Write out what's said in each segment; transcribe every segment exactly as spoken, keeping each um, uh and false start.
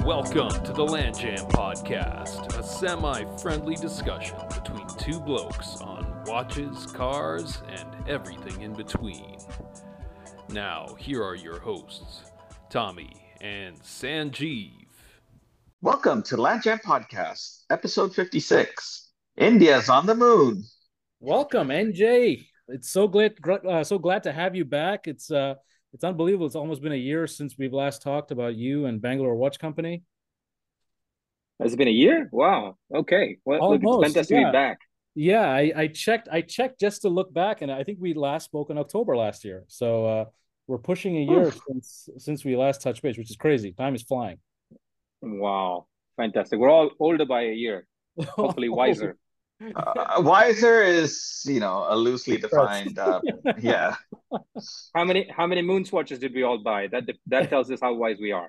Welcome to the Land Jam Podcast, a semi-friendly discussion between two blokes on watches, cars, and everything in between. Now, here are your hosts, Tommy and Sanjeev. Welcome to Land Jam Podcast, episode fifty-six. India's on the moon. Welcome, N J. It's so glad, uh, so glad to have you back. It's uh, it's unbelievable. It's almost been a year since we've last talked about you and Bangalore Watch Company. Has it been a year? Wow. Okay. Well, look, it's Almost, fantastic to yeah. be back. Yeah, I, I checked. I checked just to look back, and I think we last spoke in October last year. So uh, we're pushing a year Oof. since since we last touched base, which is crazy. Time is flying. Wow. Fantastic. We're all older by a year. Hopefully wiser. Uh, wiser is, you know, a loosely defined. Uh, yeah. How many how many moon swatches did we all buy? That that tells us how wise we are.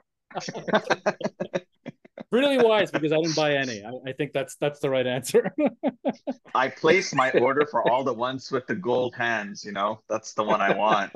Really wise, because I didn't buy any. I, I think that's that's the right answer. I placed my order for all the ones with the gold hands. You know, that's the one I want.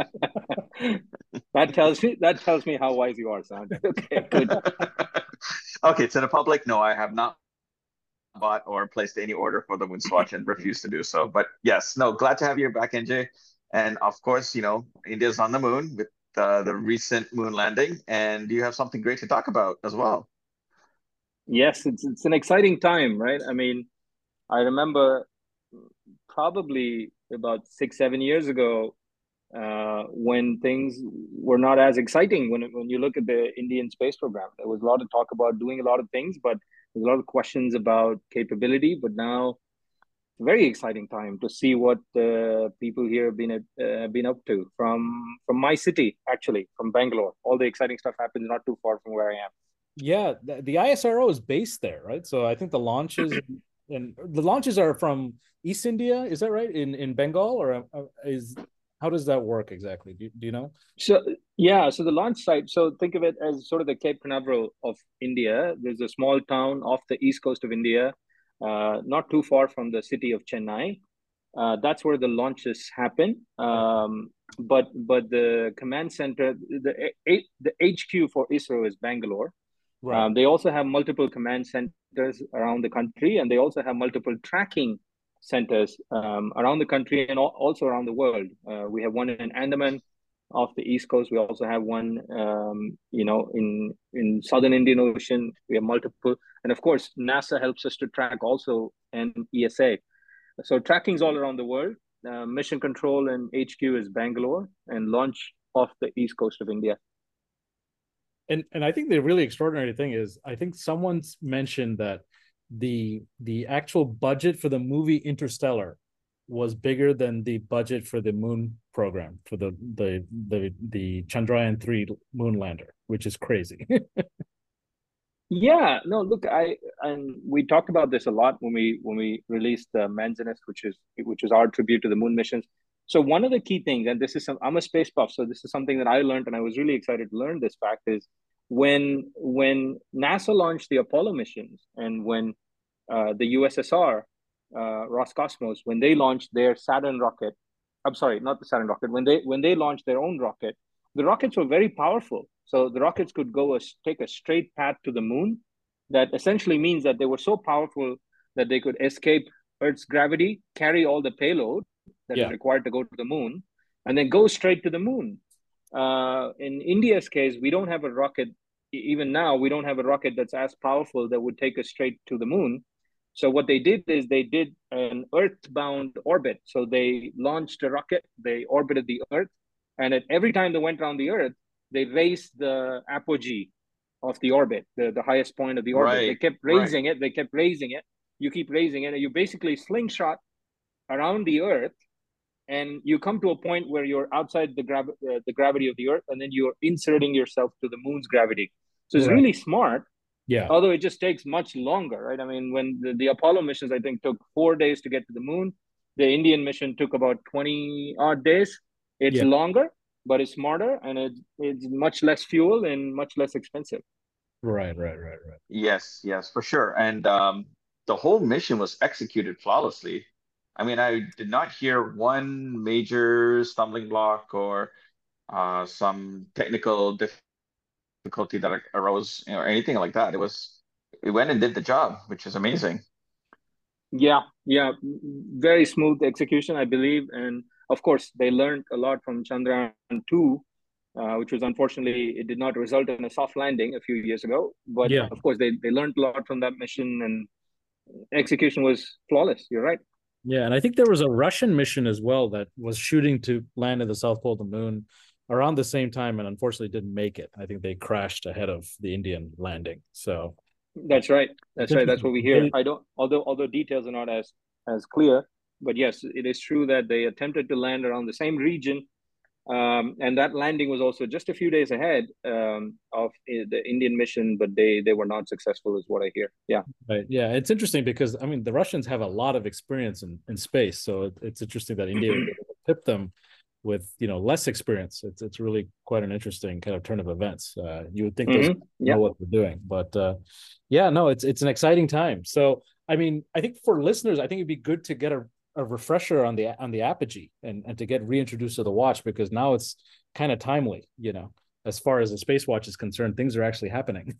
That tells me that tells me how wise you are, son. Okay, good. Okay, to the public, no, I have not bought or placed any order for the moon swatch and refuse to do so. But yes, no, glad to have you back, N J. And of course, you know, India's on the moon with uh, the recent moon landing, and you have something great to talk about as well. Yes, it's it's an exciting time, right? I mean, I remember probably about six, seven years ago, uh, when things were not as exciting. When when you look at the Indian space program, there was a lot of talk about doing a lot of things, but there's a lot of questions about capability. But now, very exciting time to see what uh, people here have been uh, been up to from from my city, actually, from Bangalore. All the exciting stuff happens not too far from where I am. Yeah, the, the I S R O is based there, right? So I think the launches and the launches are from East India. Is that right? In in Bengal, or uh, is how does that work exactly? Do, do you know? So yeah, so the launch site. So think of it as sort of the Cape Canaveral of India. There's a small town off the east coast of India, uh, not too far from the city of Chennai. Uh, that's where the launches happen. Um, but but the command center, the the H Q for ISRO is Bangalore. Right. Um, they also have multiple command centers around the country, and they also have multiple tracking centers um, around the country and also around the world. Uh, we have one in Andaman off the East Coast. We also have one, um, you know, in in Southern Indian Ocean. We have multiple, and of course, NASA helps us to track also, and E S A. So tracking's all around the world. Uh, mission control and H Q is Bangalore, and launch off the East Coast of India. And and I think the really extraordinary thing is, I think someone's mentioned that the the actual budget for the movie Interstellar was bigger than the budget for the moon program, for the the the the Chandrayaan three moon lander, which is crazy. Yeah, no, look, I and we talked about this a lot when we when we released the Manzanest, which is which is our tribute to the moon missions. So one of the key things, and this is some, I'm a space buff, so this is something that I learned, and I was really excited to learn this fact is when when NASA launched the Apollo missions, and when uh, the U S S R, uh, Roscosmos, when they launched their Saturn rocket, I'm sorry, not the Saturn rocket, when they when they launched their own rocket, the rockets were very powerful. So the rockets could go a, take a straight path to the moon. That essentially means that they were so powerful that they could escape Earth's gravity, carry all the payload that Yeah. is required to go to the moon, and then go straight to the moon. Uh, in India's case, we don't have a rocket. Even now, we don't have a rocket that's as powerful that would take us straight to the moon. So what they did is they did an Earth-bound orbit. So they launched a rocket, they orbited the Earth, and at every time they went around the Earth, they raised the apogee of the orbit, the, the highest point of the orbit. Right, They kept right. raising it, they kept raising it. You keep raising it, and you basically slingshot around the Earth, and you come to a point where you're outside the, grav- uh, the gravity of the Earth, and then you're inserting yourself to the moon's gravity. So it's Right. really smart, Yeah. although it just takes much longer, right? I mean, when the, the Apollo missions, I think, took four days to get to the moon, the Indian mission took about twenty odd days. It's Yeah. longer, but it's smarter, and it's it's much less fuel and much less expensive. Right, right, right, right. Yes, yes, for sure. And um, the whole mission was executed flawlessly. I mean, I did not hear one major stumbling block or uh, some technical difficulty that arose, you know, or anything like that. It was, we went and did the job, which is amazing. Yeah, yeah, very smooth execution, I believe, and of course they learned a lot from Chandrayaan two, uh, which was unfortunately it did not result in a soft landing a few years ago. But Yeah. of course they they learned a lot from that mission, and execution was flawless. You're right. Yeah, and I think there was a Russian mission as well that was shooting to land at the South Pole of the moon around the same time, and unfortunately didn't make it. I think they crashed ahead of the Indian landing. So That's right. That's right. That's what we hear. They- I don't, although although details are not as as clear, but yes, it is true that they attempted to land around the same region, um, and that landing was also just a few days ahead um, of the Indian mission, but they they were not successful, is what I hear. Yeah. Right. Yeah, it's interesting because I mean the Russians have a lot of experience in, in space, so it, it's interesting that India was able to tip them with you know less experience. It's it's really quite an interesting kind of turn of events. Uh, you would think those Mhm. Yeah. know what they're doing, but uh, yeah, no, it's it's an exciting time. So I mean, I think for listeners, I think it'd be good to get a, a refresher on the on the Apogee and and to get reintroduced to the watch because now it's kind of timely. You know, as far as the space watch is concerned, things are actually happening.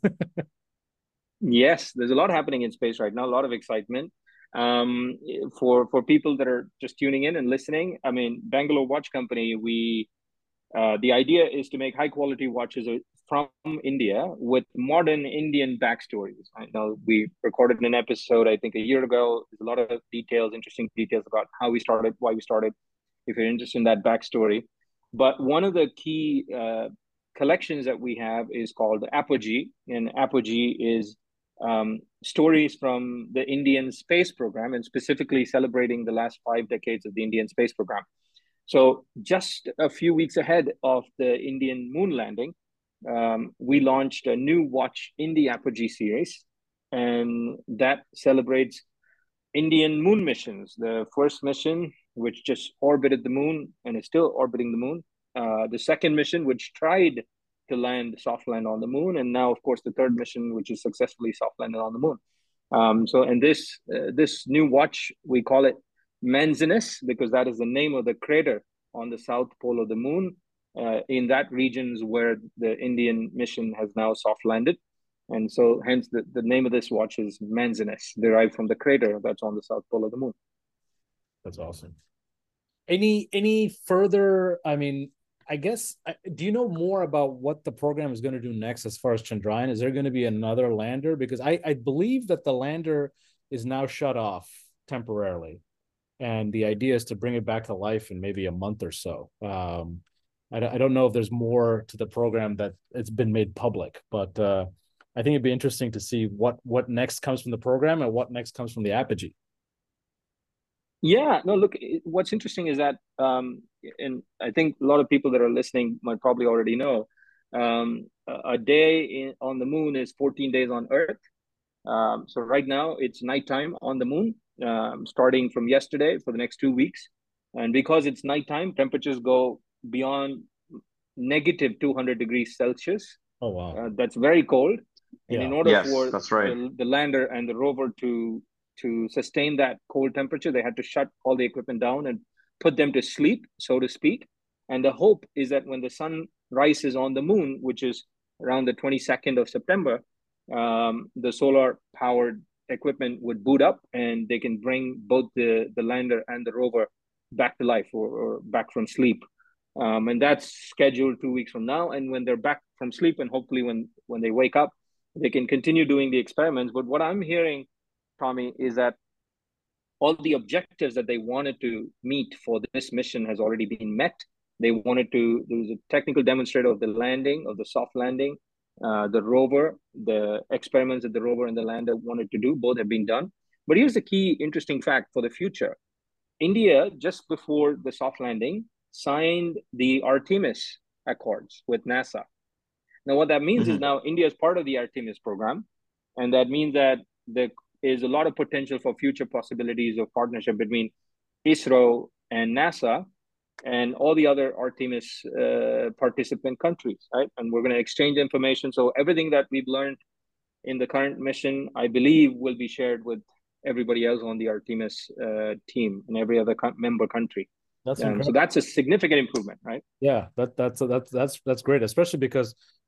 Yes, there's a lot happening in space right now, a lot of excitement. Um, for for people that are just tuning in and listening, I mean, Bangalore Watch Company, we uh, the idea is to make high quality watches from India with modern Indian backstories. I know we recorded an episode, I think, a year ago. There's a lot of details, interesting details about how we started, why we started, if you're interested in that backstory. But one of the key uh, collections that we have is called Apogee, and Apogee is um, stories from the Indian space program and specifically celebrating the last five decades of the Indian space program. So just a few weeks ahead of the Indian moon landing, um, we launched a new watch in the Apogee series, and that celebrates Indian moon missions. The first mission, which just orbited the moon and is still orbiting the moon. Uh, the second mission, which tried to land, soft land on the moon, and now, of course, the third mission, which is successfully soft landed on the moon. Um, so, in this uh, this new watch, we call it Manzinus because that is the name of the crater on the south pole of the moon. Uh, in that regions where the Indian mission has now soft landed, and so hence the, the name of this watch is Manzinus, derived from the crater that's on the south pole of the moon. That's awesome. Any any further? I mean, I guess, do you know more about what the program is going to do next as far as Chandrayaan? Is there going to be another lander? Because I, I believe that the lander is now shut off temporarily. And the idea is to bring it back to life in maybe a month or so. Um, I, I don't know if there's more to the program that it's been made public, but uh, I think it'd be interesting to see what, what next comes from the program and what next comes from the Apogee. Yeah, no, look, what's interesting is that, um, and I think a lot of people that are listening might probably already know, um, a, a day in, on the moon is fourteen days on Earth. Um, so right now it's nighttime on the moon, um, starting from yesterday for the next two weeks. And because it's nighttime, temperatures go beyond negative two hundred degrees Celsius. Oh, wow. Uh, that's very cold. And Yeah. in order Yes, for that's right. the, the lander and the rover to to sustain that cold temperature, they had to shut all the equipment down and put them to sleep, so to speak. And the hope is that when the sun rises on the moon, which is around the twenty-second of September, um, the solar-powered equipment would boot up and they can bring both the, the lander and the rover back to life or, or back from sleep. Um, and that's scheduled two weeks from now. And when they're back from sleep and hopefully when, when they wake up, they can continue doing the experiments. But what I'm hearing, Tommy, is that all the objectives that they wanted to meet for this mission has already been met. They wanted to, there was a technical demonstrator of the landing, of the soft landing, uh, the rover, the experiments that the rover and the lander wanted to do, both have been done. But here's the key interesting fact for the future. India, just before the soft landing, signed the Artemis Accords with NASA. Now, what that means mm-hmm. is now India is part of the Artemis program. And that means that there is a lot of potential for future possibilities of partnership between ISRO and NASA and all the other Artemis uh, participant countries, right? And we're going to exchange information. So everything that we've learned in the current mission, I believe, will be shared with everybody else on the Artemis uh, team and every other co- member country. That's um, so that's a significant improvement, right? Yeah, that that's that's that's that's great, especially because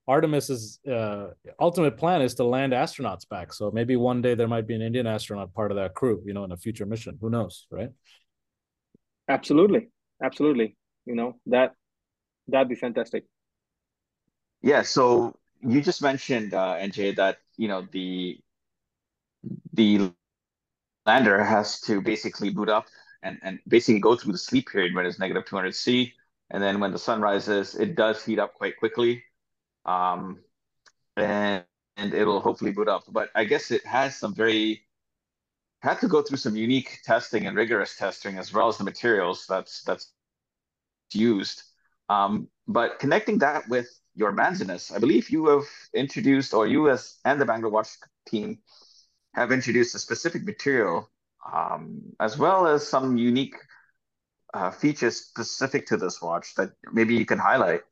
Artemis's uh, ultimate plan is to land astronauts back. So maybe one day there might be an Indian astronaut part of that crew, you know, in a future mission. Who knows, right? Absolutely, absolutely. You know that that'd be fantastic. Yeah, so you just mentioned, uh, N J, that you know the the lander has to basically boot up and, and basically go through the sleep period when it's negative two hundred C. And then when the sun rises, it does heat up quite quickly. Um, and, and it'll hopefully boot up. But I guess it has some very, had to go through some unique testing and rigorous testing as well as the materials that's that's used. Um, but connecting that with your Manziness, I believe you have introduced, or you as and the Bangalore Watch team have introduced a specific material, um, as well as some unique uh, features specific to this watch that maybe you can highlight.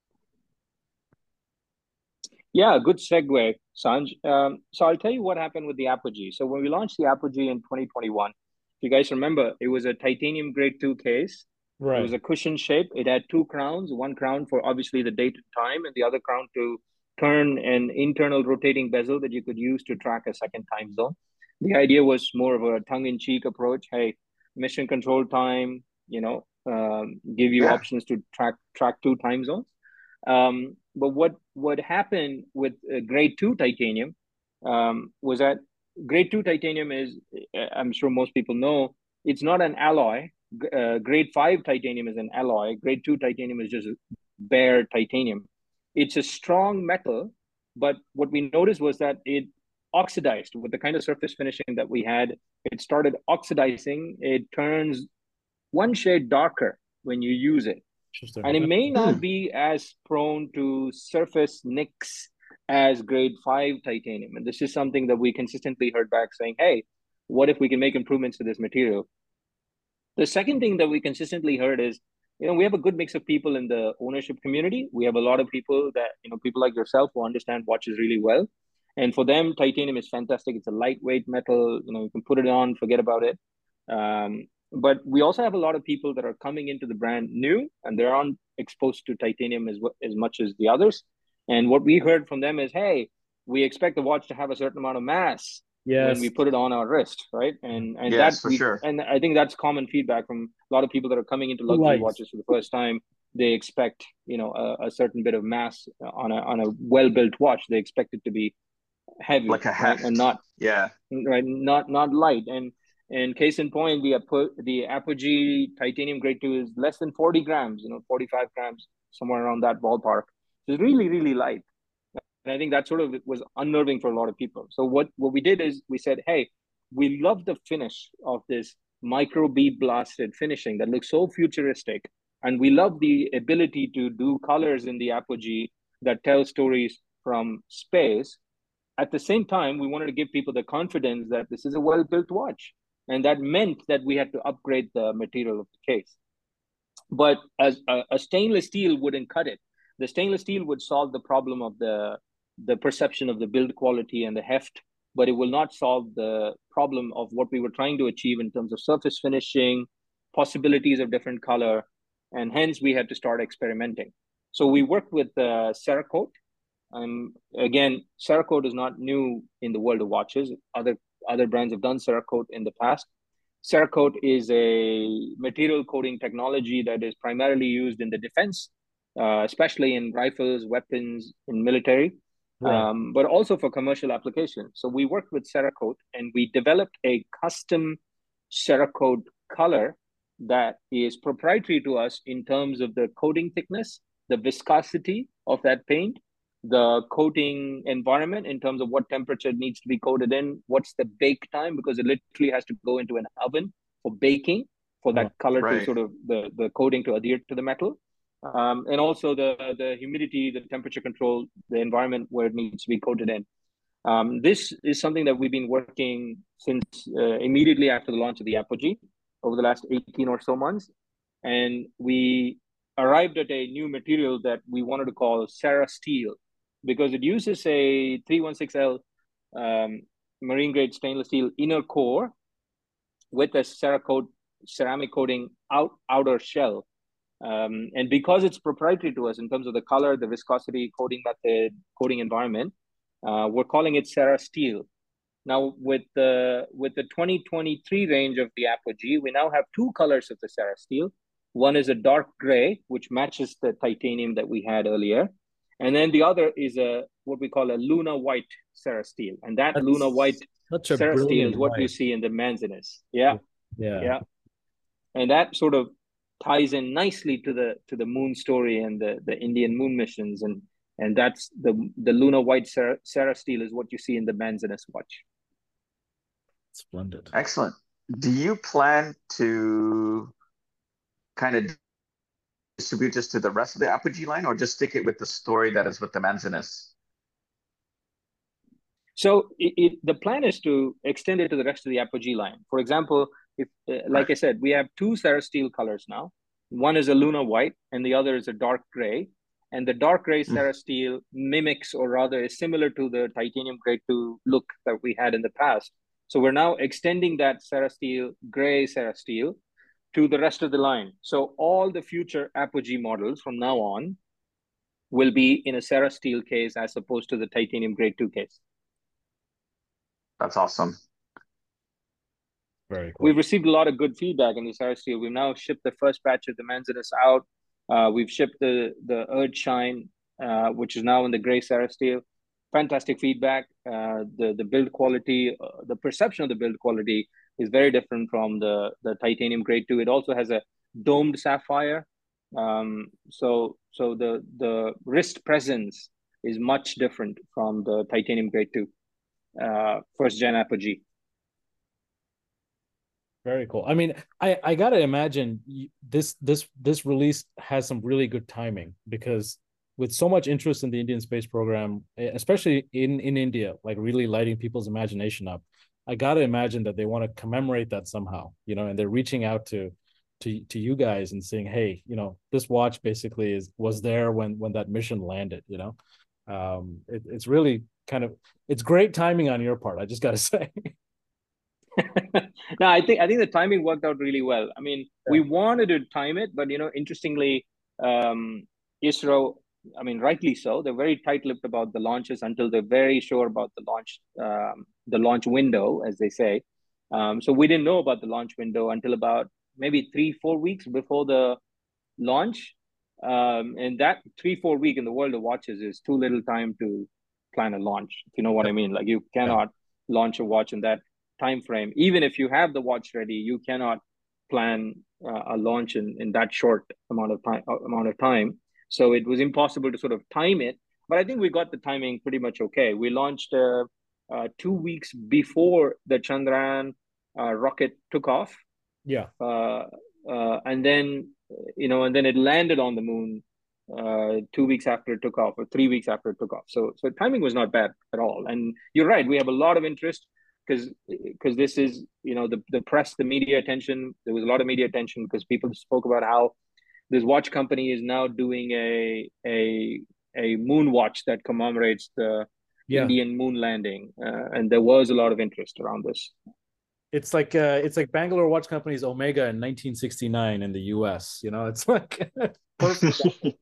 Yeah, good segue, Sanj. Um, so I'll tell you what happened with the Apogee. So when we launched the Apogee in twenty twenty-one, if you guys remember, it was a titanium grade two case. Right. It was a cushion shape. It had two crowns, one crown for obviously the date and time, and the other crown to turn an internal rotating bezel that you could use to track a second time zone. The idea was more of a tongue-in-cheek approach. Hey, mission control time, you know, um, give you yeah. options to track track two time zones. Um, but what what happened with uh, grade two titanium um, was that grade two titanium is, I'm sure most people know, it's not an alloy. Uh, grade five titanium is an alloy. Grade two titanium is just bare titanium. It's a strong metal, but what we noticed was that it oxidized with the kind of surface finishing that we had. It started oxidizing. It turns one shade darker when you use it. And it may not hmm. be as prone to surface nicks as grade five titanium. And this is something that we consistently heard back saying, hey, what if we can make improvements to this material? The second thing that we consistently heard is, you know, we have a good mix of people in the ownership community. We have a lot of people that, you know, people like yourself who understand watches really well. And for them, titanium is fantastic. It's a lightweight metal. You know, you can put it on, forget about it. Um, but we also have a lot of people that are coming into the brand new, and they aren't exposed to titanium as, as much as the others. And what we heard from them is, hey, we expect the watch to have a certain amount of mass yes. when we put it on our wrist, right? And and yes, that for we, sure. And I think that's common feedback from a lot of people that are coming into luxury Light. watches for the first time. They expect, you know, a, a certain bit of mass on a on a well-built watch. They expect it to be heavy, like a heft, right? And not yeah, right, not not light. And and case in point, the the Apogee titanium grade two is less than forty grams, you know, forty-five grams, somewhere around that ballpark. It's really, really light. And I think that sort of was unnerving for a lot of people. So what, what we did is we said, hey, we love the finish of this micro bead blasted finishing that looks so futuristic. And we love the ability to do colors in the Apogee that tell stories from space. At the same time, we wanted to give people the confidence that this is a well-built watch. And that meant that we had to upgrade the material of the case. But as a, a stainless steel wouldn't cut it. The stainless steel would solve the problem of the, the perception of the build quality and the heft, but it will not solve the problem of what we were trying to achieve in terms of surface finishing, possibilities of different color, and hence we had to start experimenting. So we worked with uh, Cerakote. Um, again, Cerakote is not new in the world of watches. Other other brands have done Cerakote in the past. Cerakote is a material coating technology that is primarily used in the defense, uh, especially in rifles, weapons, in military, right. um, but also for commercial applications. So we worked with Cerakote and we developed a custom Cerakote color that is proprietary to us in terms of the coating thickness, the viscosity of that paint, the coating environment in terms of what temperature it needs to be coated in, what's the bake time, because it literally has to go into an oven for baking for that oh, color right. to sort of the, the coating to adhere to the metal. Um, and also the, the humidity, the temperature control, the environment where it needs to be coated in. Um, this is something that we've been working since uh, immediately after the launch of the Apogee over the last eighteen or so months. And we arrived at a new material that we wanted to call Cerasteel, because it uses a three sixteen L um, marine grade stainless steel inner core with a Cerakote ceramic coating out outer shell. Um, and because it's proprietary to us in terms of the color, the viscosity, coating method, coating environment, uh, we're calling it Cerasteel. Now, with the with the twenty twenty-three range of the Apogee, we now have two colors of the Cerasteel. One is a dark gray, which matches the titanium that we had earlier. And then the other is a what we call a Luna White Cerasteel. And that That's Luna White such a Cerasteel brilliant is what white. you see in the Manzinus. Yeah, Yeah. yeah. And that sort of ties in nicely to the to the moon story and the, the Indian moon missions. And and that's the the Luna White Cerasteel is what you see in the Manzinus watch. Splendid. Excellent. Do you plan to kind of distribute this to the rest of the Apogee line, or just stick it with the story that is with the Manzinus? So it, it, the plan is to extend it to the rest of the Apogee line. For example, if uh, like I said, we have two Cerasteel colors now. One is a Luna White, and the other is a dark gray. And the dark gray Cerasteel mimics, or rather is similar to the titanium grade two look that we had in the past. So we're now extending that Cerasteel, gray Cerasteel, to the rest of the line. So all the future Apogee models from now on will be in a Cerasteel case as opposed to the titanium grade two case. That's awesome. Very cool. We've received a lot of good feedback in the Cerasteel. We've now shipped the first batch of the Manzinus out. Uh, we've shipped the the Earthshine, uh, which is now in the gray Cerasteel. Fantastic feedback. Uh, the the build quality, uh, the perception of the build quality is very different from the the titanium grade two. It also has a domed sapphire, um, so so the the wrist presence is much different from the titanium grade two, uh, first gen Apogee. Very cool. I mean, I I gotta imagine this this this release has some really good timing, because with so much interest in the Indian space program, especially in in India, like really lighting people's imagination up, I gotta imagine that they want to commemorate that somehow, you know, and they're reaching out to to to you guys and saying, hey, you know, this watch basically is was there when when that mission landed, you know. Um, it, it's really kind of it's great timing on your part, I just gotta say. No, I think I think the timing worked out really well. I mean, yeah. we wanted to time it, but you know, interestingly, um, ISRO, I mean, rightly so, they're very tight-lipped about the launches until they're very sure about the launch, um, the launch window, as they say. Um, so we didn't know about the launch window until about maybe three, four weeks before the launch. Um, and that three, four week in the world of watches is too little time to plan a launch. If you know what yeah. I mean? Like you cannot yeah. launch a watch in that time frame. Even if you have the watch ready, you cannot plan uh, a launch in, in that short amount of time amount of time. So it was impossible to sort of time it. But I think we got the timing pretty much okay. We launched uh, uh, two weeks before the Chandrayaan uh, rocket took off. Yeah. Uh, uh, and then you know, and then it landed on the moon uh, two weeks after it took off, or three weeks after it took off. So so timing was not bad at all. And you're right, we have a lot of interest. Because because this is, you know, the, the press, the media attention, there was a lot of media attention because people spoke about how this watch company is now doing a a a moon watch that commemorates the yeah. Indian moon landing, uh, and there was a lot of interest around this. It's like uh, it's like Bangalore Watch Company's Omega in nineteen sixty-nine in the U S. You know, it's like perfect.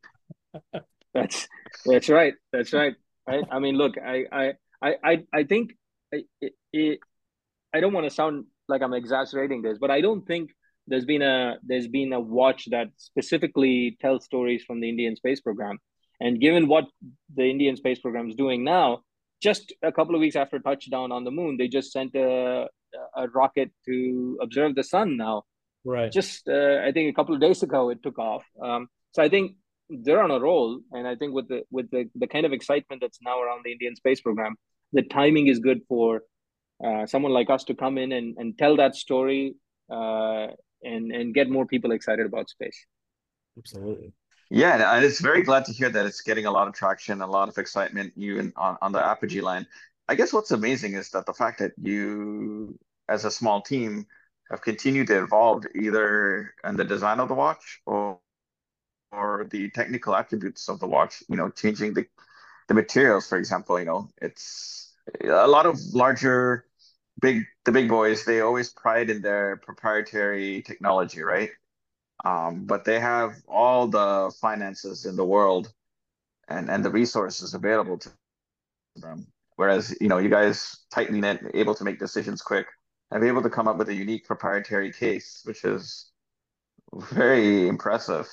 that's that's right. That's right. Right. I mean, look, I I I I think. It, it, I don't want to sound like I'm exaggerating this, but I don't think there's been a there's been a watch that specifically tells stories from the Indian space program. And given what the Indian space program is doing now, just a couple of weeks after touchdown on the moon, they just sent a, a rocket to observe the sun now. Right. Just uh, I think a couple of days ago it took off. Um, so I think they're on a roll, and I think with the with the, the kind of excitement that's now around the Indian space program, the timing is good for uh, someone like us to come in and, and tell that story uh, and and get more people excited about space. Absolutely. Yeah, and it's very glad to hear that it's getting a lot of traction, a lot of excitement even on, on the Apogee line. I guess what's amazing is that the fact that you, as a small team, have continued to evolve either in the design of the watch or or the technical attributes of the watch, you know, changing the the materials, for example. You know, it's a lot of larger, big, the big boys, they always pride in their proprietary technology, right? Um, but they have all the finances in the world and and the resources available to them. Whereas, you know, you guys tightly knit, able to make decisions quick, and be able to come up with a unique proprietary case, which is very impressive.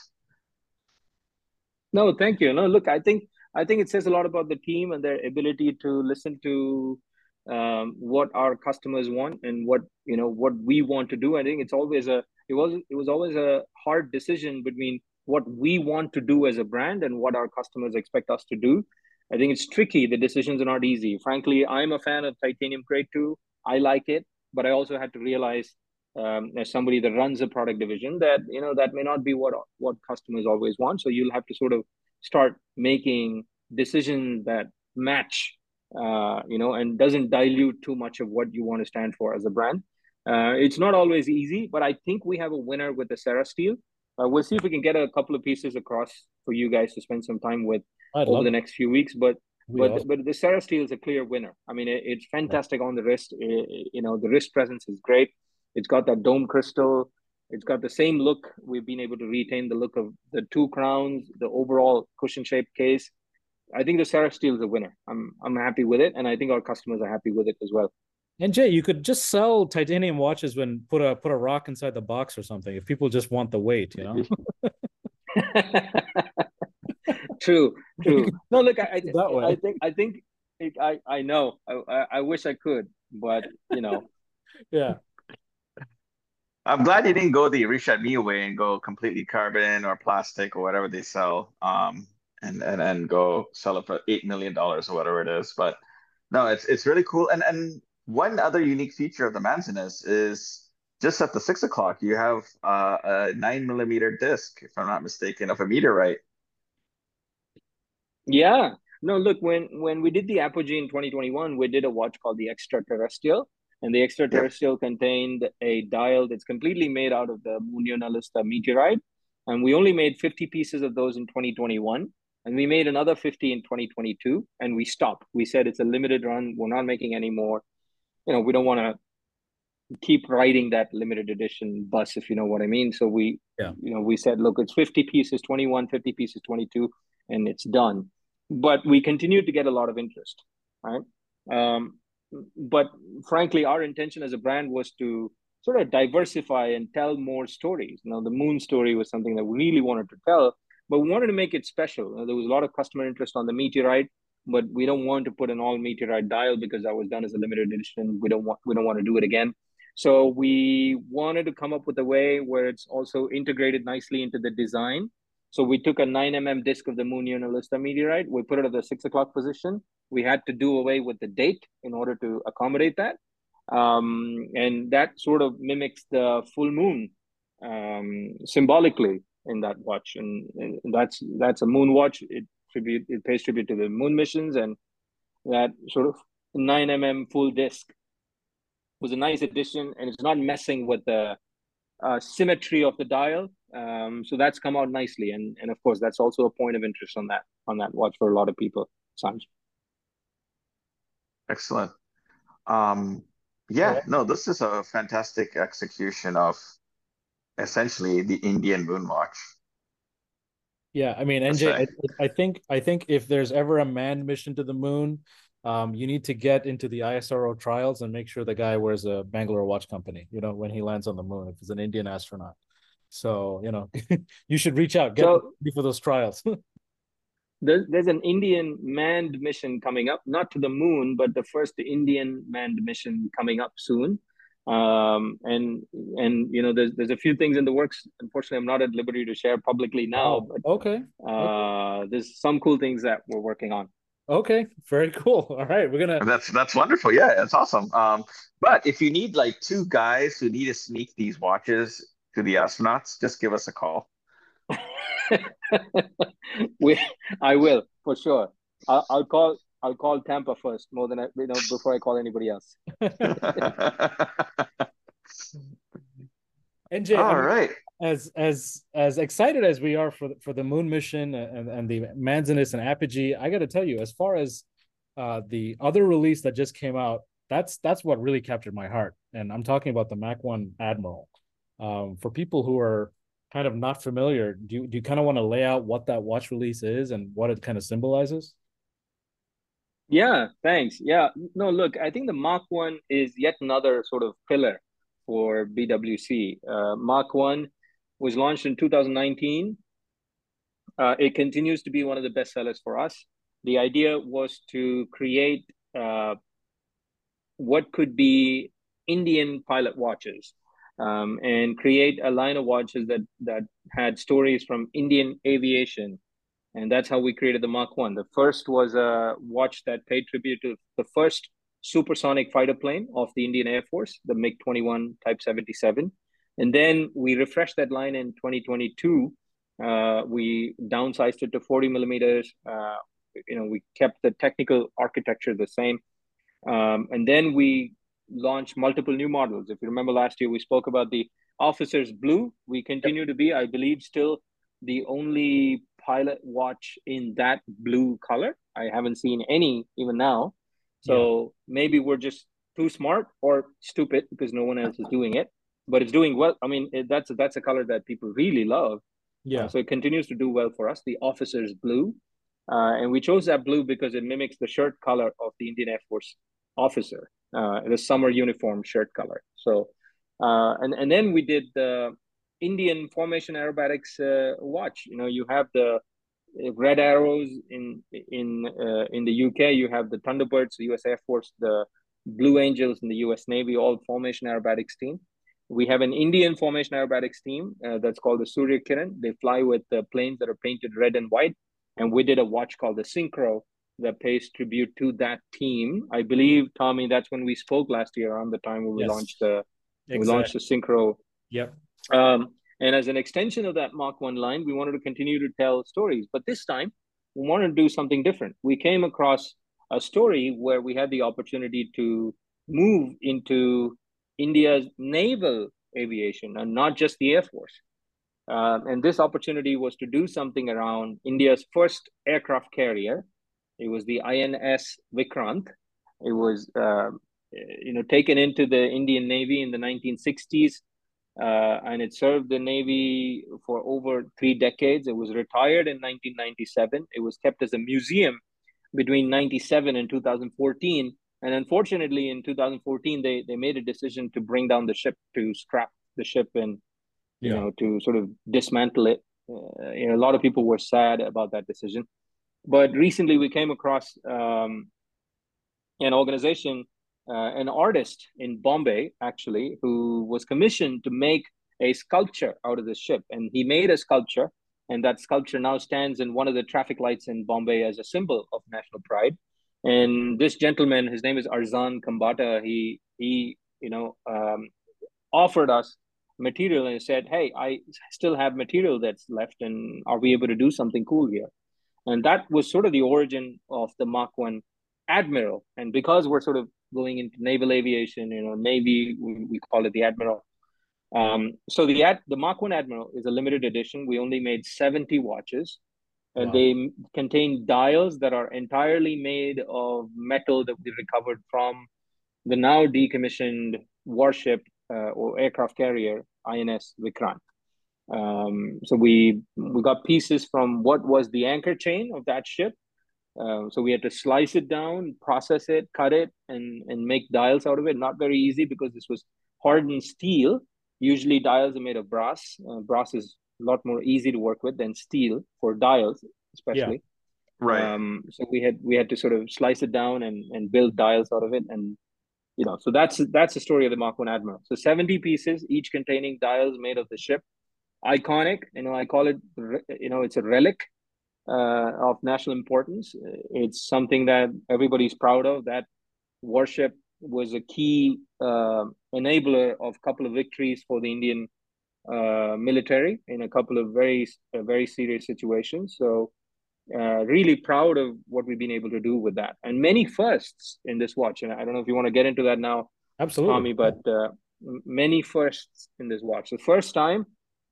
No, thank you. No, look, I think I think it says a lot about the team and their ability to listen to um, what our customers want and what you know what we want to do. I think it's always a it was it was always a hard decision between what we want to do as a brand and what our customers expect us to do. I think it's tricky. The decisions are not easy. Frankly, I'm a fan of Titanium Crate too. I like it, but I also had to realize um, as somebody that runs a product division that you know that may not be what what customers always want. So you'll have to sort of start making decisions that match, uh, you know, and doesn't dilute too much of what you want to stand for as a brand. Uh, it's not always easy, but I think we have a winner with the Serasteel. Uh, we'll see if we can get a couple of pieces across for you guys to spend some time with I'd over love the it. next few weeks. But We but also, but the Serasteel is a clear winner. I mean, it, it's fantastic on the wrist. It, you know, the wrist presence is great. It's got that dome crystal. It's got the same look. We've been able to retain the look of the two crowns, the overall cushion shaped case. I think the Serasteel is a winner. I'm I'm happy with it, and I think our customers are happy with it as well. and Jay, you could just sell titanium watches when put a put a rock inside the box or something. If people just want the weight, you know. True, You true. could No, look, I I, do it that I way. think I think it, I I know. I, I I wish I could, but you know, Yeah. I'm glad you didn't go the Richard Mille way and go completely carbon or plastic or whatever they sell, um, and and and go sell it for eight million dollars or whatever it is. But no, it's it's really cool. And and one other unique feature of the Manzanus is just at the six o'clock you have uh, a nine millimeter disc, if I'm not mistaken, of a meteorite. yeah. No, look, when when we did the Apogee in twenty twenty-one, we did a watch called the Extraterrestrial, and the Yep. Extraterrestrial contained a dial that's completely made out of the Munio Nalista meteorite, and we only made fifty pieces of those in twenty twenty-one, and we made another fifty in twenty twenty-two, and we stopped. We said it's a limited run. We're not making any more. You know, we don't want to keep riding that limited edition bus, if you know what I mean. So we, Yeah. you know, we said, look, it's fifty pieces, twenty-one, fifty pieces, twenty-two, and it's done. But we continued to get a lot of interest, right? Um, but frankly, our intention as a brand was to sort of diversify and tell more stories. You know, the moon story was something that we really wanted to tell, but we wanted to make it special. You know, there was a lot of customer interest on the meteorite, but we don't want to put an all meteorite dial because that was done as a limited edition. We don't want we don't want to do it again. So we wanted to come up with a way where it's also integrated nicely into the design. So we took a nine millimeter disc of the Munio Nalista meteorite, we put it at the six o'clock position. We had to do away with the date in order to accommodate that. Um, and that sort of mimics the full moon um, symbolically in that watch. And, and that's that's a moon watch. It tribute it pays tribute to the moon missions, and that sort of nine millimeter full disc was a nice addition, and it's not messing with the uh, symmetry of the dial. Um, so that's come out nicely, and and of course that's also a point of interest on that on that watch for a lot of people. Sanj. Excellent. Um, Oh, yeah, no, this is a fantastic execution of essentially the Indian moon watch, yeah. I mean, per N J, se. I, I think I think if there's ever a manned mission to the moon, um, you need to get into the I S R O trials and make sure the guy wears a Bangalore Watch Company, you know, when he lands on the moon, if he's an Indian astronaut. So, you know, you should reach out, get So ready for those trials. there's there's an Indian manned mission coming up, not to the moon, but the first Indian manned mission coming up soon. Um, and and you know, there's there's a few things in the works. Unfortunately, I'm not at liberty to share publicly now, Wow. but Okay. Okay. uh, there's some cool things that we're working on. Okay. Very cool. All right. We're gonna That's that's wonderful. Yeah, that's awesome. Um, but if you need like two guys who need to sneak these watches to the astronauts, just give us a call. we, I will for sure. I'll, I'll call. I'll call Tampa first, more than I, you know, before I call anybody else. N J, I All mean, right. as as as excited as we are for for the moon mission and, and the Manzanus and Apogee, I got to tell you, as far as uh, the other release that just came out, that's that's what really captured my heart. And I'm talking about the Mach one Admiral. Um, for people who are kind of not familiar, do you, do you kind of want to lay out what that watch release is and what it kind of symbolizes? Yeah, thanks. Yeah, no, look, I think the Mach one is yet another sort of pillar for B W C. Uh, Mach one was launched in two thousand nineteen. Uh, it continues to be one of the best sellers for us. The idea was to create uh, what could be Indian pilot watches, um, and create a line of watches that that had stories from Indian aviation. And that's how we created the Mach one. The first was a watch that paid tribute to the first supersonic fighter plane of the Indian Air Force, the MiG twenty-one Type seventy-seven. And then we refreshed that line in twenty twenty-two. Uh, we downsized it to forty millimeters. Uh, you know, we kept the technical architecture the same. Um, and then we launched multiple new models. If you remember last year, we spoke about the Officer's Blue. We continue to be, I believe, still the only pilot watch in that blue color. I haven't seen any even now. So yeah. Maybe we're just too smart or stupid because no one else is doing it, but it's doing well. I mean, it, that's, that's a color that people really love. Yeah. Uh, so it continues to do well for us, the Officer's Blue. Uh, and we chose that blue because it mimics the shirt color of the Indian Air Force officer, uh, the summer uniform shirt color. So, uh, and, and then we did the Indian formation aerobatics uh, watch. You know, you have the red arrows in in uh, in the U K. You have the Thunderbirds, the U S Air Force, the Blue Angels, and the U S Navy, all formation aerobatics team. We have an Indian formation aerobatics team uh, that's called the Surya Kiran. They fly with the planes that are painted red and white. And we did a watch called the Synchro that pays tribute to that team. I believe, Tommy, that's when we spoke last year around the time when we yes. launched the exactly. we launched the Synchro. Yep. Um, and as an extension of that Mach one line, we wanted to continue to tell stories. But this time, we wanted to do something different. We came across a story where we had the opportunity to move into India's naval aviation and not just the Air Force. Uh, and this opportunity was to do something around India's first aircraft carrier. It was the I N S Vikrant. It was, uh, you know, taken into the Indian Navy in the nineteen sixties. Uh, and it served the Navy for over three decades. It was retired in nineteen ninety-seven. It was kept as a museum between ninety-seven and two thousand fourteen. And unfortunately, in two thousand fourteen, they, they made a decision to bring down the ship, to scrap the ship and, you yeah. know, to sort of dismantle it. Uh, you know, a lot of people were sad about that decision. But recently we came across um, an organization, Uh, an artist in Bombay, actually, who was commissioned to make a sculpture out of the ship. And he made a sculpture, and that sculpture now stands in one of the traffic lights in Bombay as a symbol of national pride. And this gentleman, his name is Arzan Kambata, he, he you know, um, offered us material and said, hey, I still have material that's left, and are we able to do something cool here? And that was sort of the origin of the Mach one Admiral. And because we're sort of going into naval aviation, you know, Navy, we, we call it the Admiral. Um, so the ad, the Mach one Admiral is a limited edition. We only made seventy watches, and wow. they contain dials that are entirely made of metal that we recovered from the now decommissioned warship uh, or aircraft carrier I N S Vikrant. Um, so we we got pieces from what was the anchor chain of that ship. Uh, so we had to slice it down, process it, cut it, and, and make dials out of it. Not very easy because this was hardened steel. Usually dials are made of brass. Uh, brass is a lot more easy to work with than steel for dials, especially. Yeah. Right. Um, so we had we had to sort of slice it down and, and build dials out of it. And, you know, so that's that's the story of the Mach one Admiral. So seventy pieces, each containing dials made of the ship. Iconic, you know, I call it, you know, it's a relic. Uh, of national importance. It's something that everybody's proud of. That warship was a key uh, enabler of a couple of victories for the Indian uh, military in a couple of very, uh, very serious situations. So uh, really proud of what we've been able to do with that. And many firsts in this watch. And I don't know if you want to get into that now, absolutely, Tommy, but uh, many firsts in this watch. The first time,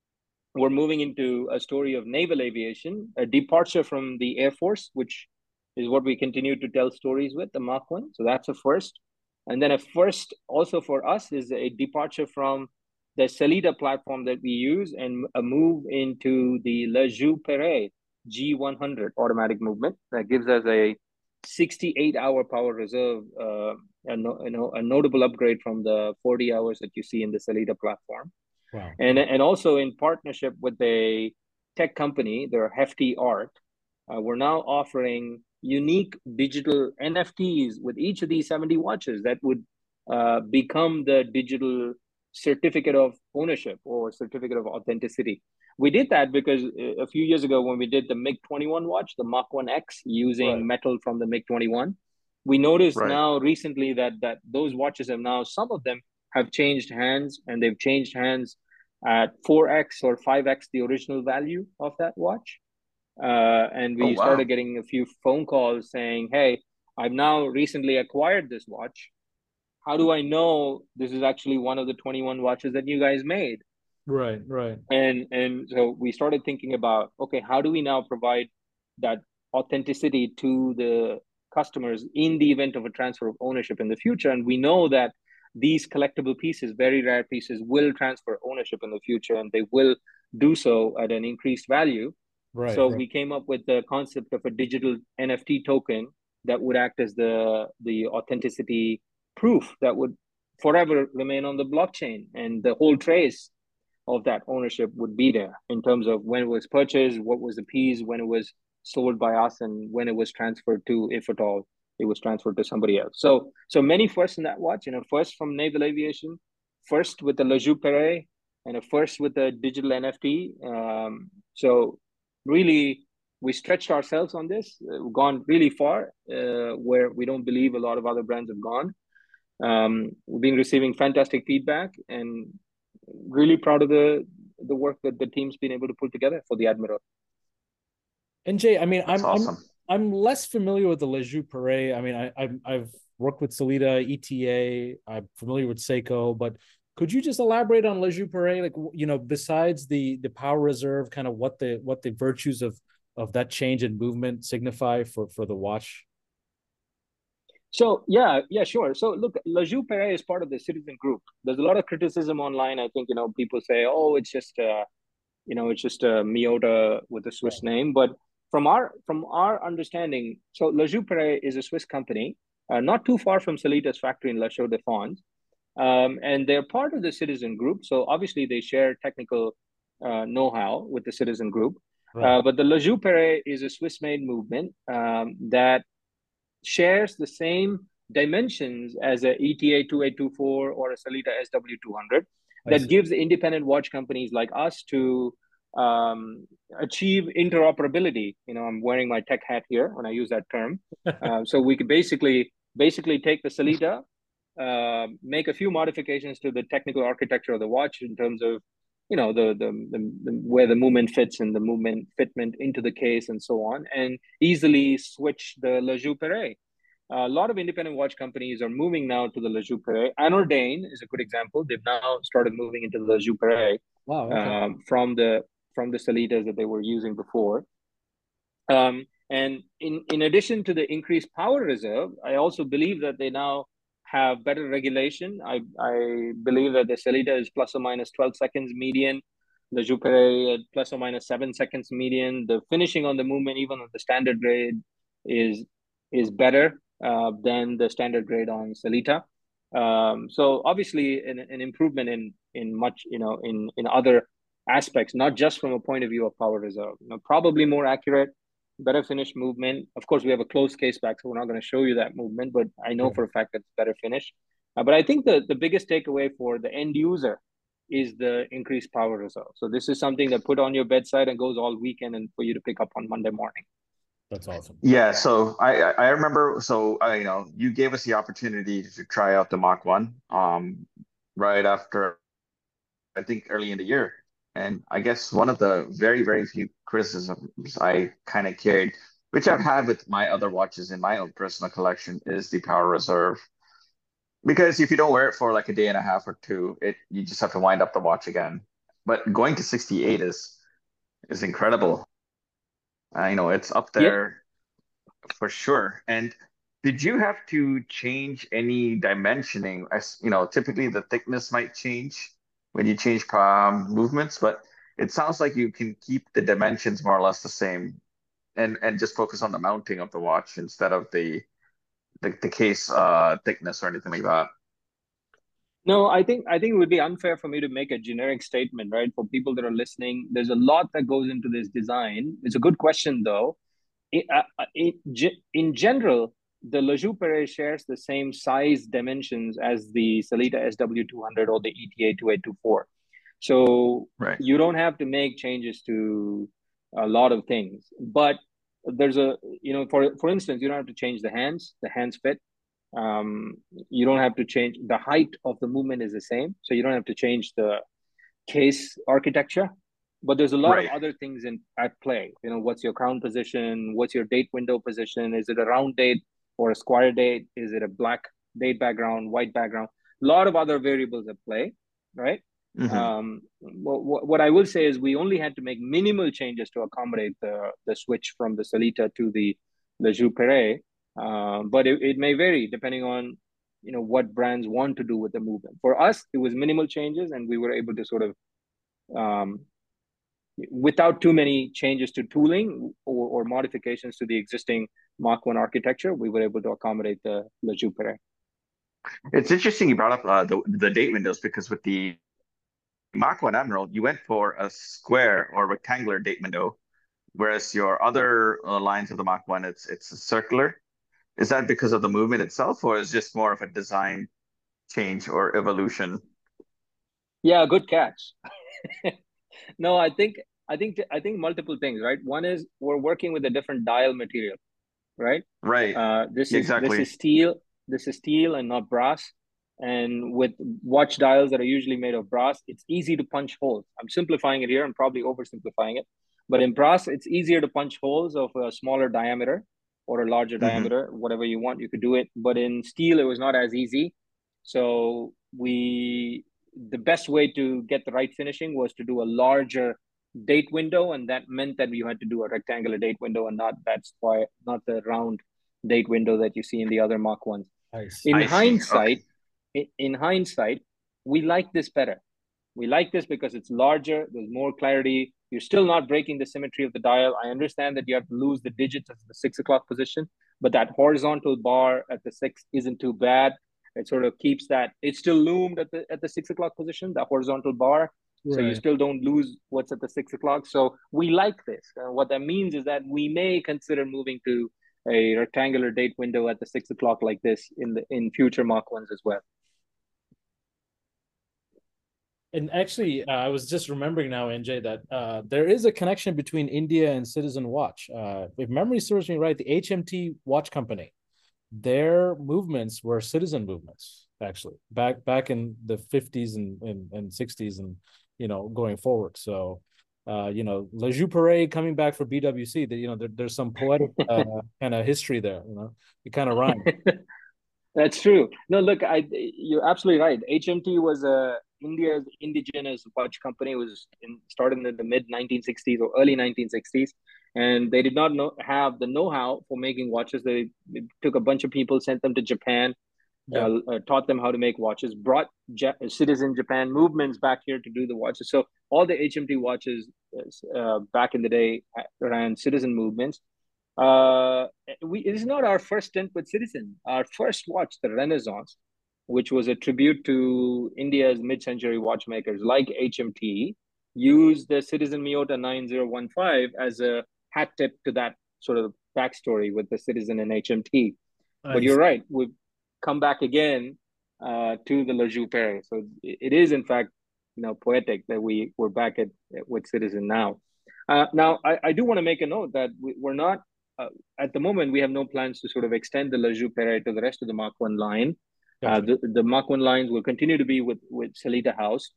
we're moving into a story of naval aviation, a departure from the Air Force, which is what we continue to tell stories with, the Mach one. So that's a first. And then a first also for us is a departure from the Sellita platform that we use and a move into the Le Joux Perret G one hundred automatic movement that gives us a sixty-eight hour power reserve, uh, a, no, you know, a notable upgrade from the forty hours that you see in the Sellita platform. Wow. And, and also in partnership with a tech company, they're Hefty Art, uh, we're now offering unique digital N F Ts with each of these seventy watches that would uh, become the digital certificate of ownership or certificate of authenticity. We did that because a few years ago when we did the MiG twenty-one watch, the Mach one X, using Right. metal from the MiG twenty-one, we noticed Right. now recently that that those watches have now, some of them have changed hands, and they've changed hands at four X or five X the original value of that watch. Uh, and Oh, we wow. started getting a few phone calls saying, hey, I've now recently acquired this watch. How do I know this is actually one of the twenty-one watches that you guys made? Right, right. And and so we started thinking about, okay, how do we now provide that authenticity to the customers in the event of a transfer of ownership in the future? And we know that these collectible pieces, very rare pieces, will transfer ownership in the future, and they will do so at an increased value. Right. So right. we came up with the concept of a digital N F T token that would act as the the authenticity proof that would forever remain on the blockchain, and the whole trace of that ownership would be there in terms of when it was purchased, what was the piece, when it was sold by us, and when it was transferred to, if at all, it was transferred to somebody else. So, so many firsts in that watch. You know, first from naval aviation, first with the Le Joux Perret, and a first with the digital N F T. Um, so, really, we stretched ourselves on this. Uh, we've gone really far, uh, where we don't believe a lot of other brands have gone. Um, we've been receiving fantastic feedback, and really proud of the the work that the team's been able to put together for the Admiral. And Jay, I mean, That's I'm awesome. I'm I'm less familiar with the Le Joux Perret. I mean, I, I I've worked with Sellita, E T A. I'm familiar with Seiko, but could you just elaborate on Le Joux Perret? Like, you know, besides the the power reserve, kind of what the what the virtues of of that change in movement signify for for the watch? So yeah, yeah, sure. So look, Le Joux Perret is part of the Citizen Group. There's a lot of criticism online. I think, you know, people say, oh, it's just uh, you know, it's just a Miyota with a Swiss name. But from our from our understanding, so Le Joux Perret is a Swiss company, uh, not too far from Sellita's factory in La Chaux de Fonds, um, and they're part of the Citizen Group. So obviously they share technical uh, know-how with the Citizen Group. Right. Uh, but the Le Joux Perret is a Swiss-made movement um, that shares the same dimensions as a E T A twenty-eight twenty-four or a Sellita S W two hundred that gives independent watch companies like us to um, achieve interoperability. You know, I'm wearing my tech hat here when I use that term. uh, so we could basically basically take the Sellita, uh, make a few modifications to the technical architecture of the watch in terms of, you know, the, the, the, the where the movement fits and the movement fitment into the case and so on, and easily switch the Le Joux Perret. Uh, a lot of independent watch companies are moving now to the Le Joux Perret. Anordain is a good example. They've now started moving into the Le Joux Perret. Wow. Okay. um, from the from the Sellitas that they were using before. Um, and in, in addition to the increased power reserve, I also believe that they now have better regulation. I, I believe that the Sellita is plus or minus twelve seconds median, the Joux Perret plus or minus seven seconds median. The finishing on the movement, even on the standard grade, is is better uh, than the standard grade on Sellita. Um, so obviously an, an improvement in in much, you know, in in other aspects, not just from a point of view of power reserve. You know, probably more accurate, better finished movement. Of course, we have a closed case back, so we're not going to show you that movement, but I know Yeah. for a fact that it's better finish. Uh, but I think the, the biggest takeaway for the end user is the increased power reserve. So this is something that put on your bedside and goes all weekend and for you to pick up on Monday morning. That's awesome. Yeah, so I I I remember. So I you know you gave us the opportunity to try out the Mach one um right after, I think, early in the year, and I guess one of the very very few criticisms I kind of carried, which I've had with my other watches in my own personal collection, is the power reserve. Because if you don't wear it for like a day and a half or two, it you just have to wind up the watch again. But going to sixty-eight is is incredible. Uh, you know, it's up Yeah. there for sure. And did you have to change any dimensioning? As you know, typically the thickness might change when you change um, movements, but it sounds like you can keep the dimensions more or less the same and and just focus on the mounting of the watch instead of the the, the case uh, thickness or anything like that. No, I think I think it would be unfair for me to make a generic statement, right? For people that are listening, there's a lot that goes into this design. It's a good question, though. It, uh, uh, it, in general, the Le Joux Perret shares the same size dimensions as the Sellita S W two hundred or the E T A twenty-eight twenty-four. So Right. you don't have to make changes to a lot of things. But there's a, you know, for for instance, you don't have to change the hands. The hands fit. Um, you don't have to change the height of the movement is the same, so you don't have to change the case architecture. But there's a lot of Right. other things in at play. You know, what's your crown position? What's your date window position? Is it a round date or a square date? Is it a black date background, white background? A lot of other variables at play, right? Hmm. Um, what, what I will say is we only had to make minimal changes to accommodate the the switch from the Sellita to the Le Joux Perret. Um, but it, it may vary depending on you know what brands want to do with the movement. For us, it was minimal changes, and we were able to sort of um, without too many changes to tooling or, or modifications to the existing Mach one architecture, we were able to accommodate the Le Joux Perret. It's interesting you brought up uh, the the date windows because with the Mach one Admiral, you went for a square or rectangular date window, whereas your other uh, lines of the Mach one, it's it's circular. Is that because of the movement itself, or is it just more of a design change or evolution? Yeah, good catch. No, I think I think I think multiple things, right? One is we're working with a different dial material, right? Right. Uh, this Yeah, is this exactly. is steel. This is steel and not brass. And with watch dials that are usually made of brass, it's easy to punch holes. I'm simplifying it here. I'm probably oversimplifying it, but in brass, it's easier to punch holes of a smaller diameter or a larger Hmm. diameter, whatever you want, you could do it. But in steel, it was not as easy. So we the best way to get the right finishing was to do a larger date window, and that meant that you had to do a rectangular date window and not that square, not the round date window that you see in the other Mach ones. I In see. I see. Okay. hindsight, in hindsight, we like this better. We like this because it's larger, there's more clarity. You're still not breaking the symmetry of the dial. I understand that you have to lose the digits at the six o'clock position, but that horizontal bar at the six isn't too bad. It sort of keeps that, it's still loomed at the at the six o'clock position, the horizontal bar. So you Right. still don't lose what's at the six o'clock. So we like this. Uh, what that means is that we may consider moving to a rectangular date window at the six o'clock like this in the in future Mach ones as well. And actually, uh, I was just remembering now, N J, that uh, there is a connection between India and Citizen Watch. Uh, if memory serves me right, the H M T watch company, their movements were citizen movements, actually, back back in the fifties and, and, and sixties and, you know, going forward. So, uh, you know, Le Joux Perret coming back for B W C, that, you know, there, there's some poetic uh, kind of history there, you know, it kind of rhymes. That's true. No, look, I you're absolutely right. H M T was a India's indigenous watch company. It was in, started in the mid nineteen sixties or early nineteen sixties, and they did not know, have the know-how for making watches. They, they took a bunch of people, sent them to Japan, Yep. uh, uh, taught them how to make watches, brought ja- Citizen Japan movements back here to do the watches. So all the H M T watches uh, back in the day ran Citizen movements. Uh, we it is not our first stint with Citizen. Our first watch, the Renaissance, which was a tribute to India's mid-century watchmakers like H M T, used the Citizen Miyota nine zero one five as a hat tip to that sort of backstory with the Citizen and H M T. But I you're see. right, we've come back again uh, to the Le Joux Perret. So it, it is, in fact, you know, poetic that we we're back at with Citizen now. Uh, now, I, I do want to make a note that we, we're not uh, at the moment, we have no plans to sort of extend the Le Joux Perret to the rest of the Mach one line. Uh, Gotcha. the, the Mach one lines will continue to be with, with Sellita House.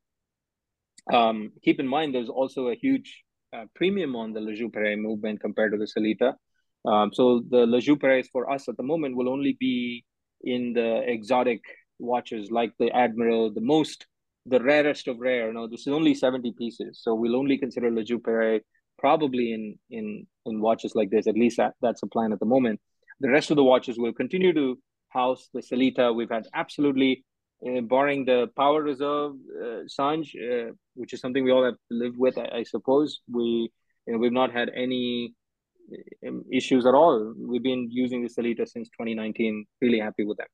Um, keep in mind, there's also a huge uh, premium on the Le Joux Perret movement compared to the Sellita. Um, so the Le Joux Perret for us at the moment will only be in the exotic watches like the Admiral, the most, the rarest of rare. No, this is only seventy pieces. So we'll only consider Le Joux Perret probably in, in, in watches like this. At least that, that's the plan at the moment. The rest of the watches will continue to house the Sellita. We've had absolutely uh, barring the power reserve, uh, Sanj, uh, which is something we all have lived with, I, I suppose. We, you know, we've not had any um, issues at all. We've been using the Sellita since twenty nineteen. Really happy with them.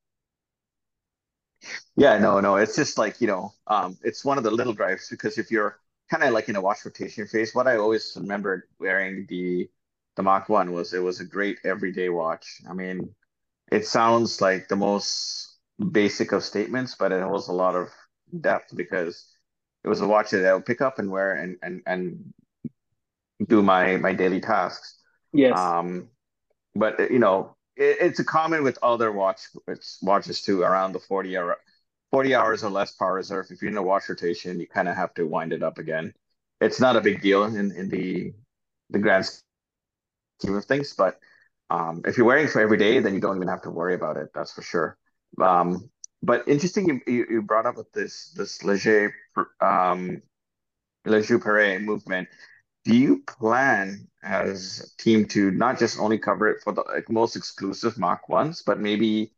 Yeah, no, no, it's just like, you know, um, it's one of the little drives because if you're kind of like in a watch rotation phase, what I always remembered wearing the the Mach one was it was a great everyday watch. I mean, it sounds like the most basic of statements, but it holds a lot of depth because it was a watch that I would pick up and wear and and and do my my daily tasks. Yes. Um, but you know, it, it's a common with other watch it's watches too, around the forty hour forty hours or less power reserve. If you're in a watch rotation, you kind of have to wind it up again. It's not a big deal in in the the grand scheme of things, but um, if you're wearing it for every day, then you don't even have to worry about it. That's for sure. Um, but interesting, you, you you brought up with this this Leger um Le Jour Perret movement. Do you plan as a team to not just only cover it for the like, most exclusive Mach ones, but maybe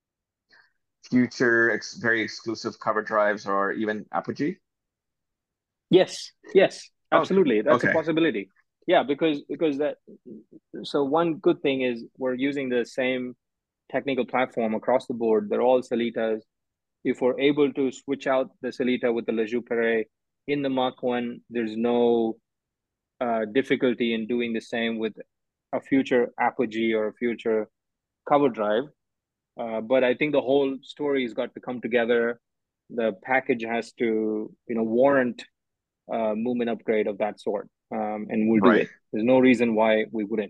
future ex very exclusive cover drives or even Apogee? Yes. Yes. Oh, Absolutely. That's a okay. possibility. Yeah, because because that. So one good thing is we're using the same technical platform across the board. They're all Sellitas. If we're able to switch out the Sellita with the Le Jour Perret in the Mach one, there's no uh, difficulty in doing the same with a future Apogee or a future cover drive. Uh, but I think the whole story has got to come together. The package has to, you know, warrant a movement upgrade of that sort, um, and we'll do Right. it. There's no reason why we wouldn't.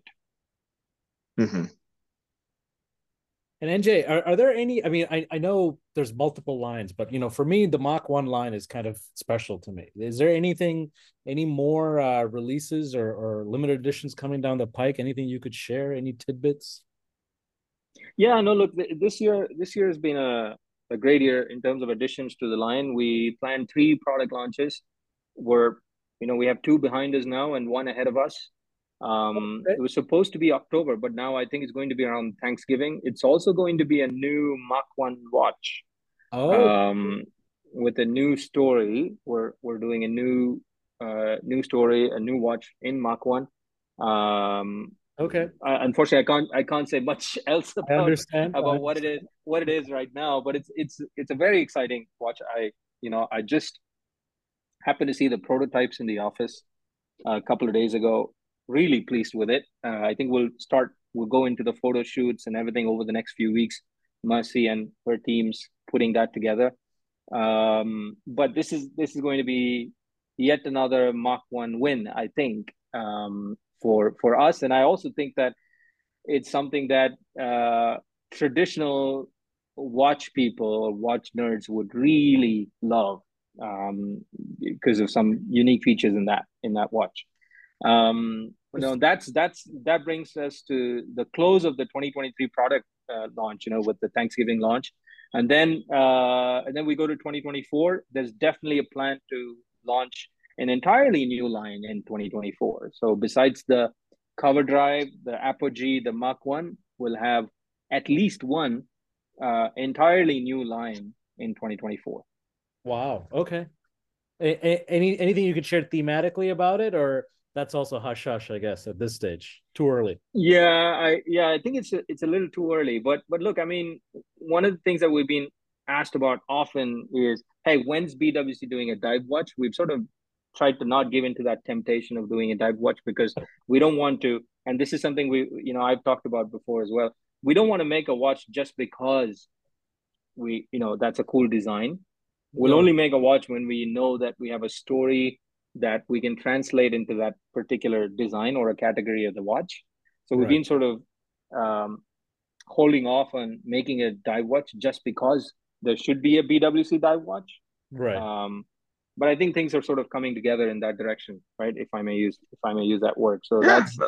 hmm And N J, are, are there any? I mean, I, I know there's multiple lines, but you know, for me, the Mach one line is kind of special to me. Is there anything, any more uh, releases or, or limited editions coming down the pike? Anything you could share? Any tidbits? Yeah, no, look, this year this year has been a, a great year in terms of additions to the line. We planned three product launches. We're, you know, we have two behind us now and one ahead of us. Um, Okay. it was supposed to be October, but now I think it's going to be around Thanksgiving. It's also going to be a new Mach one watch, Oh, um, with a new story. We're we're doing a new uh new story, a new watch in Mach one. Um, okay. uh, unfortunately, I can't I can't say much else I about understand. I about what it is understand. what it is right now. But it's it's it's a very exciting watch. I you know I just happened to see the prototypes in the office a couple of days ago. Really pleased with it. Uh, I think we'll start. We'll go into the photo shoots and everything over the next few weeks. Mercy and her teams putting that together. Um, but this is this is going to be yet another Mach one win, I think, um, for for us. And I also think that it's something that uh, traditional watch people or watch nerds would really love, um, because of some unique features in that in that watch. Um, you know, that's that's that brings us to the close of the twenty twenty-three product uh, launch. You know, with the Thanksgiving launch, and then uh, and then we go to twenty twenty-four. There's definitely a plan to launch an entirely new line in twenty twenty-four. So besides the cover drive, the Apogee, the Mach one will have at least one uh, entirely new line in twenty twenty-four. Wow. Okay. A- a- any anything you could share thematically about it, or that's also hush hush, I guess, at this stage. Too early. Yeah, I yeah, I think it's a, it's a little too early. But but look, I mean, one of the things that we've been asked about often is, hey, when's B W C doing a dive watch? We've sort of tried to not give into that temptation of doing a dive watch because we don't want to. And this is something we, you know, I've talked about before as well. We don't want to make a watch just because we, you know, that's a cool design. We'll No. only make a watch when we know that we have a story that we can translate into that particular design or a category of the watch. So we've Right. been sort of um, holding off on making a dive watch just because there should be a B W C dive watch. Right. Um, but I think things are sort of coming together in that direction, right? If I may use if I may use that word. So Yeah, that's but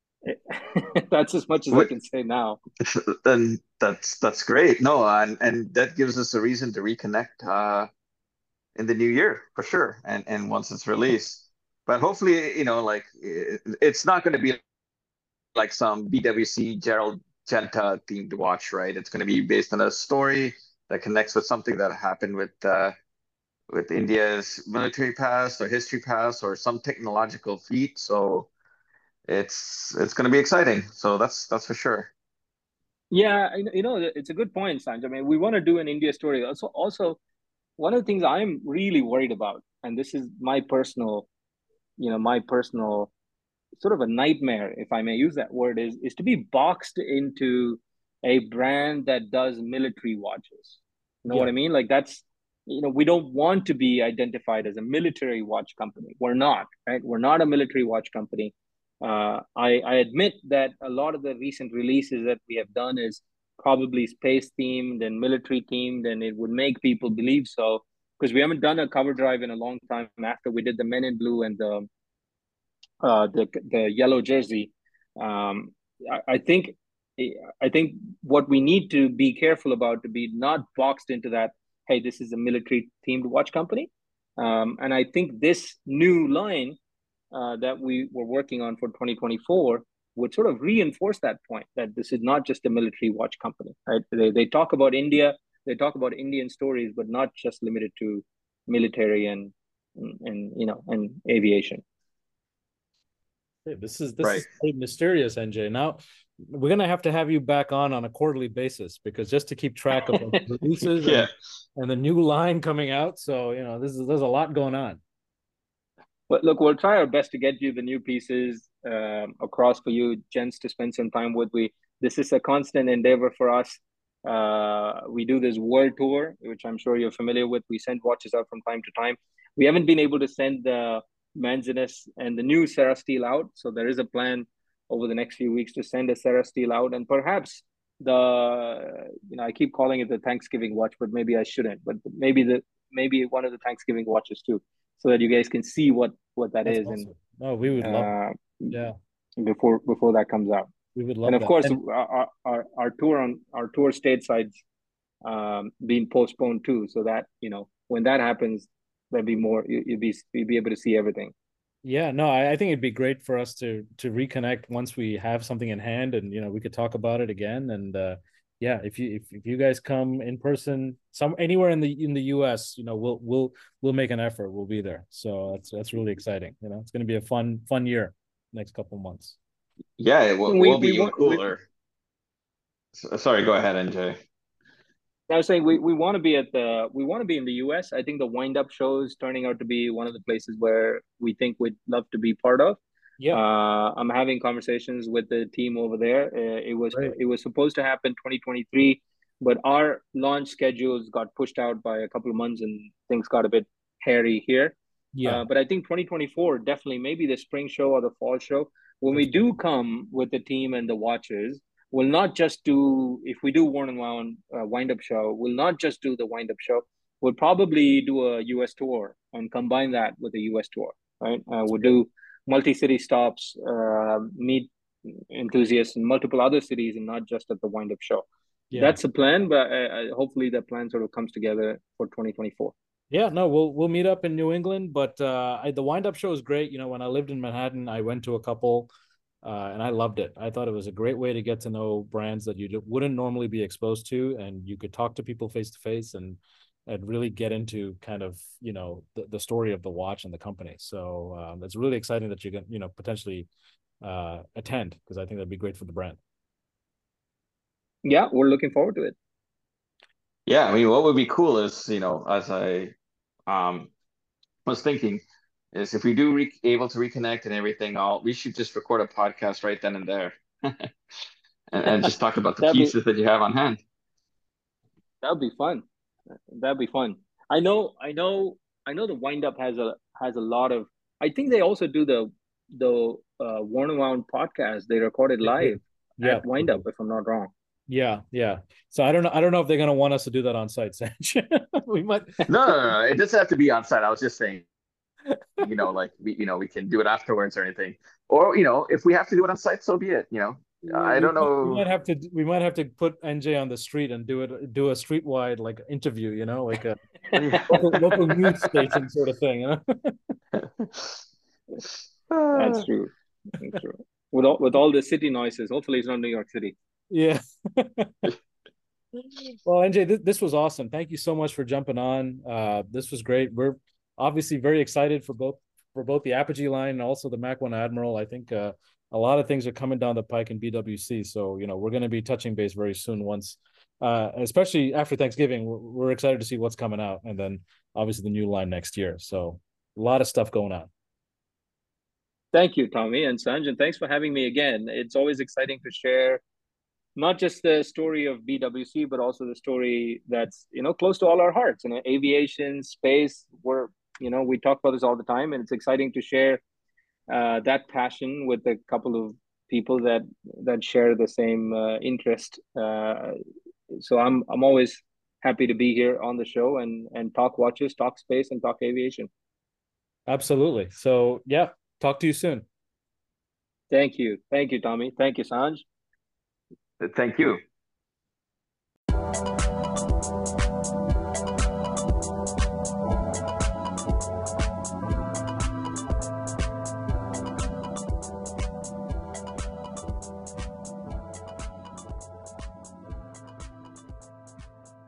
that's as much as I what can say now. then that's that's great. No, and and that gives us a reason to reconnect uh in the new year for sure. And and once it's released. But hopefully, you know, like it, it's not going to be like some B W C Gerald Genta themed watch, right? It's going to be based on a story that connects with something that happened with uh, with India's military past or history past or some technological feat. So it's it's going to be exciting. So that's that's for sure. Yeah, you know, you know, it's a good point, Sanj. I mean, we want to do an India story. Also, also one of the things I'm really worried about, and this is my personal, you know, my personal sort of a nightmare, if I may use that word, is is to be boxed into a brand that does military watches. You know Yeah. what I mean? Like that's, you know, we don't want to be identified as a military watch company. We're not, right? We're not a military watch company. Uh, I, I admit that a lot of the recent releases that we have done is probably space themed and military themed, and it would make people believe so because we haven't done a cover drive in a long time after we did the Men in Blue and the uh, the the yellow jersey. Um, I, I think I think what we need to be careful about to be not boxed into that. Hey, this is a military themed watch company, um, and I think this new line uh, that we were working on for twenty twenty-four would sort of reinforce that point that this is not just a military watch company. Right? They they talk about India, they talk about Indian stories, but not just limited to military and and you know and aviation. Hey, this is this Right. is quite mysterious, N J. Now we're gonna have to have you back on on a quarterly basis because just to keep track of the releases Yeah. and, and the new line coming out. So you know, this is there's a lot going on. But look, we'll try our best to get you the new pieces um, across for you, gents, to spend some time with. We this is a constant endeavor for us. Uh, we do this world tour, which I'm sure you're familiar with. We send watches out from time to time. We haven't been able to send the Manzinus and the new Serasteel out, so there is a plan over the next few weeks to send a Serasteel out, and perhaps the you know I keep calling it the Thanksgiving watch, but maybe I shouldn't. But maybe the maybe one of the Thanksgiving watches too, so that you guys can see what what that That's is and awesome. No, we would love uh, that. Yeah, before before that comes out. we would And love of that. course, And our, our our tour on our tour stateside's um, being postponed too, so that you know when that happens, there'll be more. You, you'll be you'll be able to see everything. yeah, no, I, I think it'd be great for us to to reconnect once we have something in hand, and you know, we could talk about it again. And uh, yeah, if you if, if you guys come in person, some anywhere in the in the U S, you know, we'll we'll we'll make an effort. We'll be there. So that's that's really exciting. You know, it's going to be a fun fun year next couple months. Yeah, it will, We will be we even want we cooler. So- Sorry, go ahead, N J. I was saying we, we want to be at the we want to be in the U S. I think the wind up show is turning out to be one of the places where we think we'd love to be part of. Yeah, Uh, I'm having conversations with the team over there. Uh, it was great. it was supposed to happen twenty twenty-three, but our launch schedules got pushed out by a couple of months, and things got a bit hairy here. Yeah, Uh, but I think twenty twenty-four definitely maybe the spring show or the fall show when for we sure. do come with the team and the watches. We'll not just do if we do Worn and Wound uh, wind up show. We'll not just do the wind up show. We'll probably do a U S tour and combine that with a U S tour. Right? Uh, That's we'll great. do multi-city stops, uh, meet enthusiasts in multiple other cities, and not just at the wind up show. Yeah. That's the plan, but uh, hopefully the plan sort of comes together for twenty twenty-four. Yeah, no, we'll we'll meet up in New England, but uh I, the wind up show is great. You know, when I lived in Manhattan, I went to a couple uh and I loved it. I thought it was a great way to get to know brands that you wouldn't normally be exposed to, and you could talk to people face to face and and really get into kind of, you know, the, the story of the watch and the company. So um, it's really exciting that you can, you know, potentially uh attend because I think that'd be great for the brand. Yeah, we're looking forward to it. Yeah, I mean, what would be cool is, you know, as I um was thinking, is if we do re able to reconnect and everything, all we should just record a podcast right then and there, and, and just talk about the that'd be pieces that you have on hand. that'd be fun. That'd be fun. I know, I know, I know. The wind up has a has a lot of. I think they also do the the uh, Worn and Wound podcast. They recorded They do. live Yeah. at wind up, if I'm not wrong. Yeah, yeah. So I don't know. I don't know if they're gonna want us to do that on site, Sanj. We might. No, no, no, no, it doesn't have to be on site. I was just saying, you know, like we, you know, we can do it afterwards or anything, or you know, if we have to do it on site, so be it. You know, We, I we don't might we know. might have to we might have to put N J on the street and do it do a street wide like interview, you know, like a Yeah. local local news station sort of thing, you know. That's true. That's true. With all with all the city noises, hopefully it's not New York City. Yeah. Well, N J, this, this was awesome. Thank you so much for jumping on. Uh, this was great. We're obviously very excited for both for both the Apogee line and also the Mach one Admiral. I think uh, a lot of things are coming down the pike in B W C. So, you know, we're going to be touching base very soon once, uh, especially after Thanksgiving. We're, we're excited to see what's coming out, and then obviously the new line next year. So a lot of stuff going on. Thank you, Tommy and Sanj, and thanks for having me again. It's always exciting to share not just the story of B W C, but also the story that's, you know, close to all our hearts. You know, aviation, space. We're, you know, we talk about this all the time, and it's exciting to share uh, that passion with a couple of people that that share the same uh, interest. Uh, so I'm I'm always happy to be here on the show and and talk watches, talk space, and talk aviation. Absolutely. So yeah, talk to you soon. Thank you. Thank you, Tommy. Thank you, Sanj. Thank you.